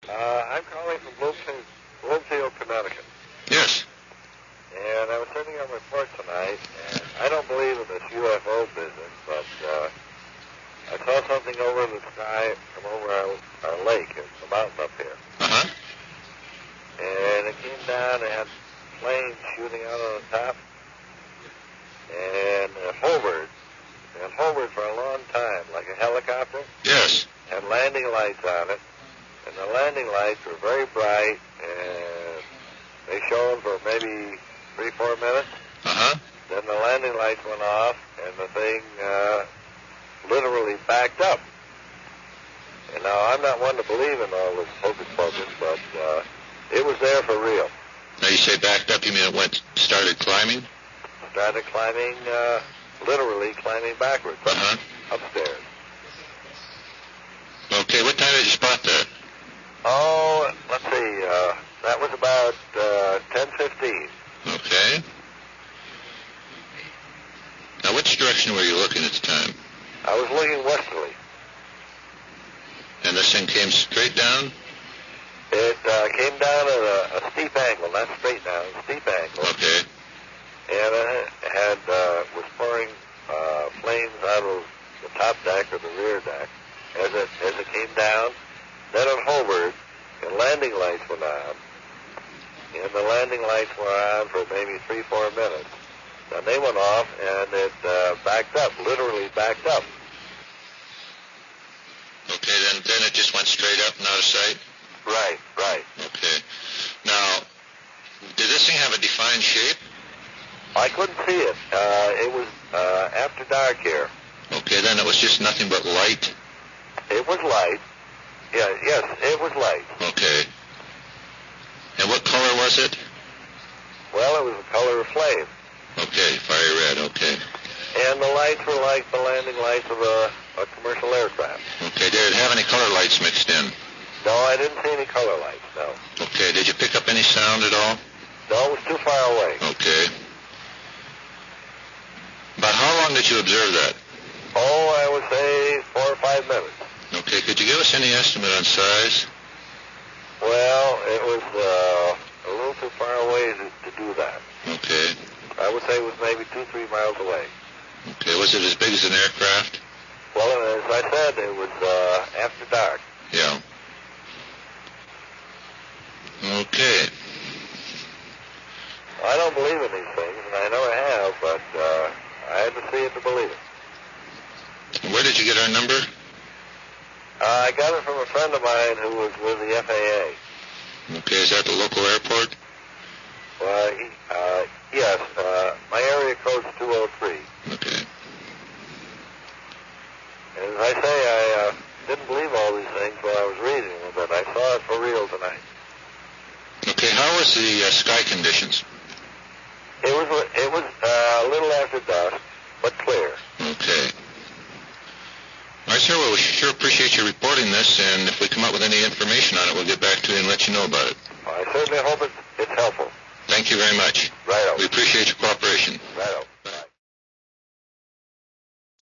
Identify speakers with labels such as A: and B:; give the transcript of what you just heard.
A: I'm calling from Bloomfield, Connecticut.
B: Yes.
A: And I was sitting on my porch tonight, and I don't believe in this UFO business, but I saw something over in the sky from over our lake. It's a mountain up here.
B: Uh-huh.
A: And it came down and had flames shooting out on the top. And it hovered. And hovered for a long time, like a helicopter.
B: Yes.
A: Had landing lights on it. And the landing lights were very bright, and they shone for maybe 3-4 minutes.
B: Uh-huh.
A: Then the landing lights went off, and the thing literally backed up. And now, I'm not one to believe in all this hocus pocus, but it was there for real.
B: Now, you say backed up, you mean it started climbing?
A: Started climbing, literally climbing backwards,
B: Uh-huh.
A: upstairs.
B: Okay, what time did you spot that?
A: Oh, let's see, that was about 10:15.
B: Okay. Now, which direction were you looking at the time?
A: I was looking westerly.
B: And this thing came straight down?
A: It came down at a steep angle, not straight down, steep angle.
B: Okay.
A: And it had was pouring flames out of the top deck or the rear deck as it came down. Then it hovered, and landing lights went on. And the landing lights were on for maybe 3-4 minutes. Then they went off, and it backed up, literally backed up.
B: Okay, then it just went straight up and out of sight?
A: Right, right.
B: Okay. Now, did this thing have a defined shape?
A: I couldn't see it. It was after dark here.
B: Okay, then it was just nothing but light?
A: It was light. Yeah, yes, it was light.
B: Okay. And what color was it?
A: Well, it was the color of flame.
B: Okay, fiery red, okay.
A: And the lights were like the landing lights of a commercial aircraft.
B: Okay, did it have any color lights mixed in?
A: No, I didn't see any color lights, no.
B: Okay, did you pick up any sound at all?
A: No, it was too far away.
B: Okay. About how long did you observe that?
A: Oh, I would say 4 or 5 minutes.
B: Okay, could you give us any estimate on size?
A: Well, it was a little too far away to do that.
B: Okay.
A: I would say it was maybe 2-3 miles away.
B: Okay, was it as big as an aircraft?
A: Well, as I said, it was after dark.
B: Yeah. Okay.
A: I don't believe in these things, and I never have, but I had to see it to believe it.
B: Where did you get our number?
A: I got it from a friend of mine who was with the FAA.
B: Okay, is that the local airport?
A: Well, yes, my area code's 203.
B: Okay.
A: And as I say, I didn't believe all these things while I was reading them, but I saw it for real tonight.
B: Okay, how was the sky conditions?
A: It was a little after dusk, but clear.
B: Okay. All right, sir, well, we sure appreciate you reporting this, and if we come up with any information on it, we'll get back to you and let you know about it.
A: I certainly hope it's helpful.
B: Thank you very much.
A: Righto.
B: We appreciate your cooperation.
A: Righto.